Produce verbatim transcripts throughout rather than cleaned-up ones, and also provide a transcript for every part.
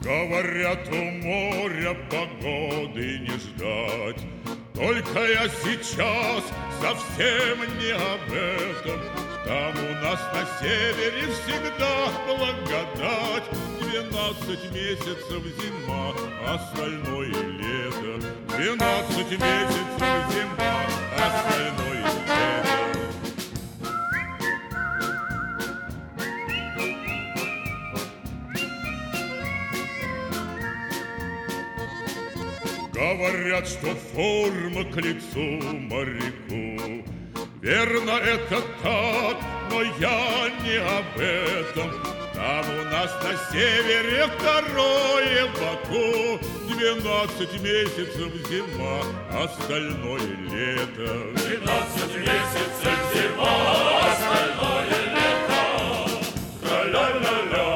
Говорят, у моря погоды не ждать. Только я сейчас совсем не об этом. Там у нас на севере всегда благодать. Двенадцать месяцев зима, остальное лето. Двенадцать месяцев зима, остальное лето. Говорят, что форма к лицу моряку. Верно, это так, но я не об этом. Там у нас на севере второе Баку. Двенадцать месяцев зима, остальное лето. Двенадцать месяцев зима, остальное лето. Ла-ла-ла-ла.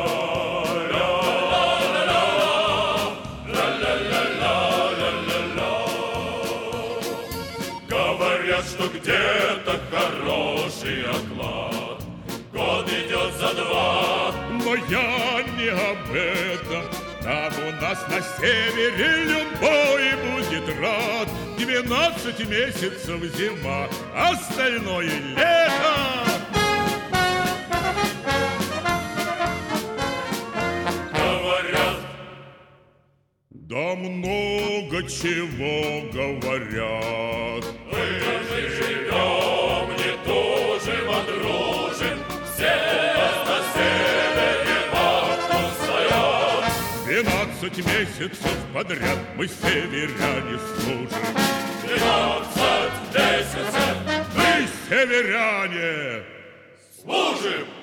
Говорят, что где-то хороший оклад, год идет за два. Но я не об этом. Там у нас на севере любой будет рад. Двенадцать месяцев зима, остальное лето. Говорят, да много чего говорят. мы же живем, не тужим, а дружим. Все у нас на севере вахту стоят. Двенадцать месяцев подряд мы северяне служим. Двенадцать месяцев Мы северяне служим.